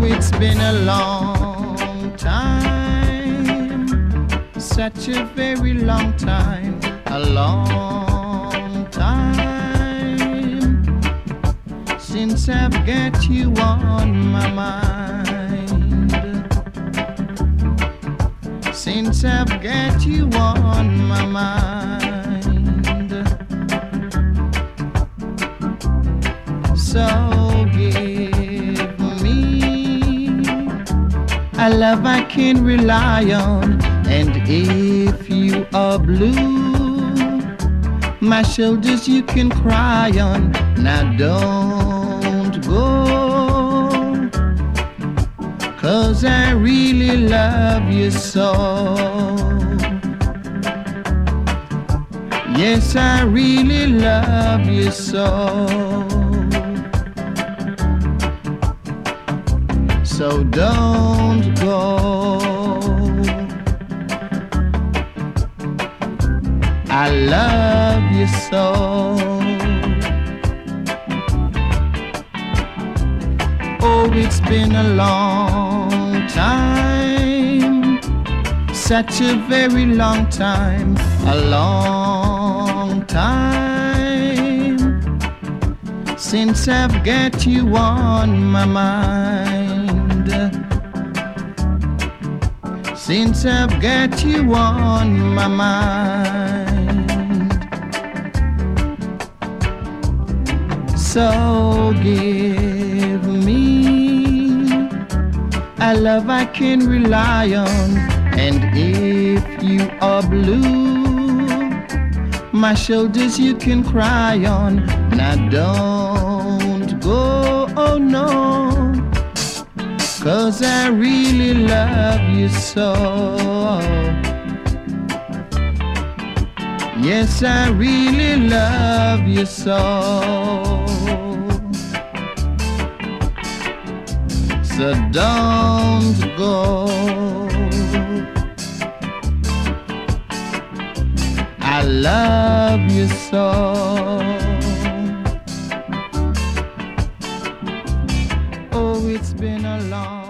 Oh, it's been a long time, such a very long time, a long time since I've got you on my mind. Since I've got you on my mind. So give me a love I can rely on, and if you are blue, my shoulders you can cry on. Now don't go, 'cause I really love you so. Yes, I really love you so. So don't go. I love you so. Oh, it's been a long time, such a very long time, a long time since I've got you on my mind. Since I've got you on my mind. So give me a love I can rely on, and if you are blue, my shoulders you can cry on. Now don't go, oh no, 'cause I really love you so. Yes, I really love you so. So don't go. I love you so. Oh, it's been a long